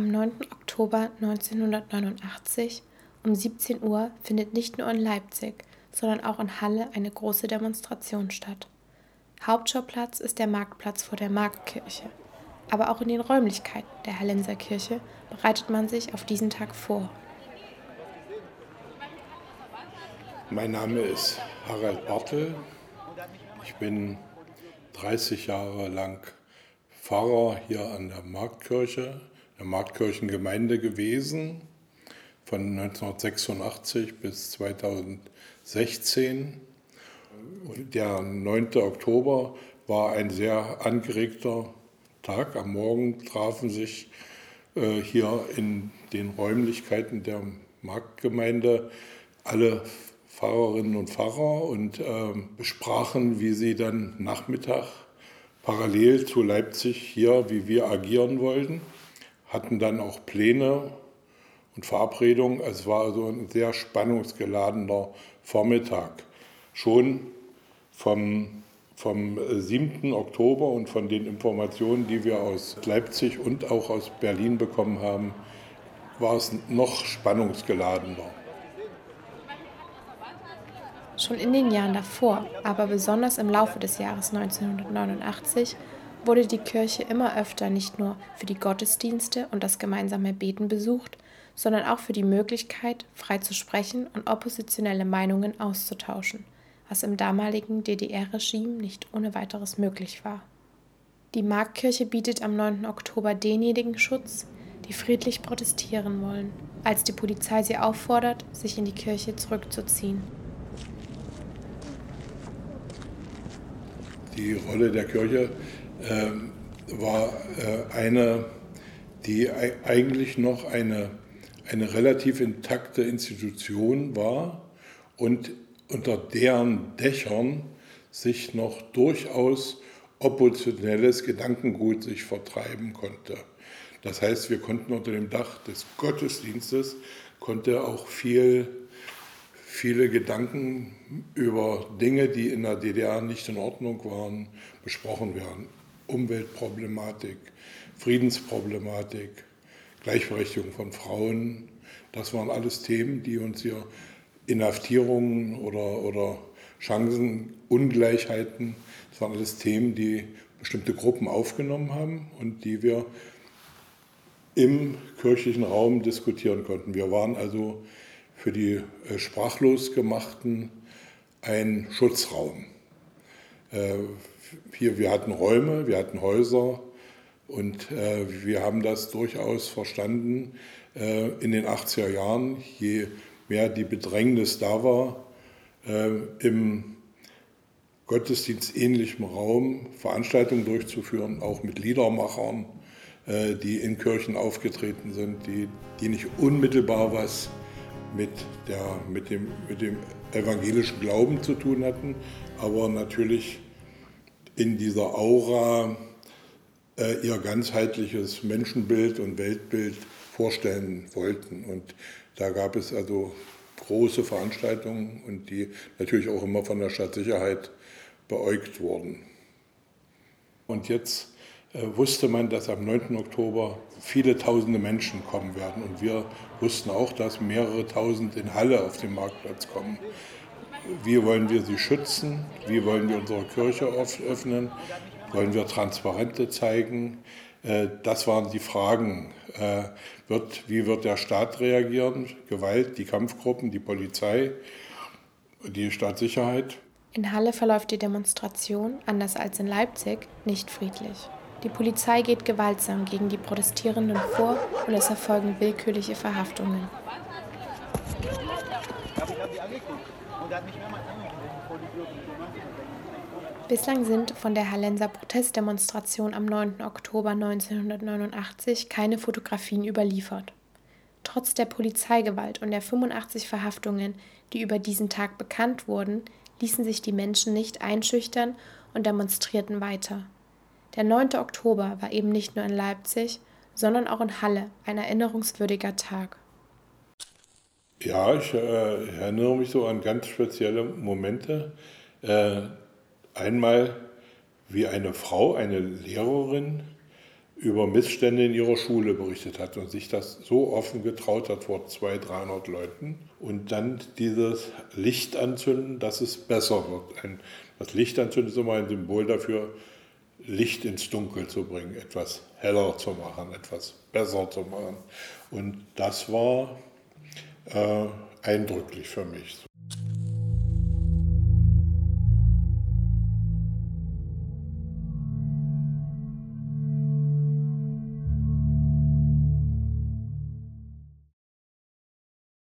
Am 9. Oktober 1989 um 17 Uhr findet nicht nur in Leipzig, sondern auch in Halle eine große Demonstration statt. Hauptschauplatz ist der Marktplatz vor der Marktkirche. Aber auch in den Räumlichkeiten der Hallenser Kirche bereitet man sich auf diesen Tag vor. Mein Name ist Harald Bartel. Ich bin 30 Jahre lang Pfarrer hier an der Marktkirche, der Marktkirchengemeinde gewesen, von 1986 bis 2016. Der 9. Oktober war ein sehr angeregter Tag. Am Morgen trafen sich hier in den Räumlichkeiten der Marktgemeinde alle Pfarrerinnen und Pfarrer und besprachen, wie sie dann Nachmittag parallel zu Leipzig hier, wie wir agieren wollten, hatten dann auch Pläne und Verabredungen. Es war also ein sehr spannungsgeladener Vormittag. Schon vom 7. Oktober und von den Informationen, die wir aus Leipzig und auch aus Berlin bekommen haben, war es noch spannungsgeladener. Schon in den Jahren davor, aber besonders im Laufe des Jahres 1989, wurde die Kirche immer öfter nicht nur für die Gottesdienste und das gemeinsame Beten besucht, sondern auch für die Möglichkeit, frei zu sprechen und oppositionelle Meinungen auszutauschen, was im damaligen DDR-Regime nicht ohne weiteres möglich war. Die Marktkirche bietet am 9. Oktober denjenigen Schutz, die friedlich protestieren wollen, als die Polizei sie auffordert, sich in die Kirche zurückzuziehen. Die Rolle der Kirche war eine, die eigentlich noch eine relativ intakte Institution war und unter deren Dächern sich noch durchaus oppositionelles Gedankengut sich vertreiben konnte. Das heißt, wir konnten unter dem Dach des Gottesdienstes konnte auch viele Gedanken über Dinge, die in der DDR nicht in Ordnung waren, besprochen werden. Umweltproblematik, Friedensproblematik, Gleichberechtigung von Frauen, das waren alles Themen, die uns hier Inhaftierungen oder Chancenungleichheiten, das waren alles Themen, die bestimmte Gruppen aufgenommen haben und die wir im kirchlichen Raum diskutieren konnten. Wir waren also für die Sprachlosgemachten ein Schutzraum. Wir hatten Räume, wir hatten Häuser und wir haben das durchaus verstanden in den 80er Jahren, je mehr die Bedrängnis da war, im gottesdienstähnlichen Raum Veranstaltungen durchzuführen, auch mit Liedermachern, die in Kirchen aufgetreten sind, die nicht unmittelbar was mit dem evangelischen Glauben zu tun hatten, aber natürlich in dieser Aura ihr ganzheitliches Menschenbild und Weltbild vorstellen wollten. Und da gab es also große Veranstaltungen und die natürlich auch immer von der Stadtsicherheit beäugt wurden. Und jetzt wusste man, dass am 9. Oktober viele tausende Menschen kommen werden. Und wir wussten auch, dass mehrere tausend in Halle auf den Marktplatz kommen. Wie wollen wir sie schützen? Wie wollen wir unsere Kirche öffnen? Wollen wir Transparente zeigen? Das waren die Fragen. Wie wird der Staat reagieren? Gewalt, die Kampfgruppen, die Polizei, die Staatssicherheit? In Halle verläuft die Demonstration, anders als in Leipzig, nicht friedlich. Die Polizei geht gewaltsam gegen die Protestierenden vor und es erfolgen willkürliche Verhaftungen. Bislang sind von der Hallenser Protestdemonstration am 9. Oktober 1989 keine Fotografien überliefert. Trotz der Polizeigewalt und der 85 Verhaftungen, die über diesen Tag bekannt wurden, ließen sich die Menschen nicht einschüchtern und demonstrierten weiter. Der 9. Oktober war eben nicht nur in Leipzig, sondern auch in Halle ein erinnerungswürdiger Tag. Ja, ich erinnere mich so an ganz spezielle Momente. Einmal, wie eine Frau, eine Lehrerin, über Missstände in ihrer Schule berichtet hat und sich das so offen getraut hat vor 200, 300 Leuten und dann dieses Licht anzünden, dass es besser wird. Das Licht anzünden ist immer ein Symbol dafür, Licht ins Dunkel zu bringen, etwas heller zu machen, etwas besser zu machen. Und das war eindrücklich für mich.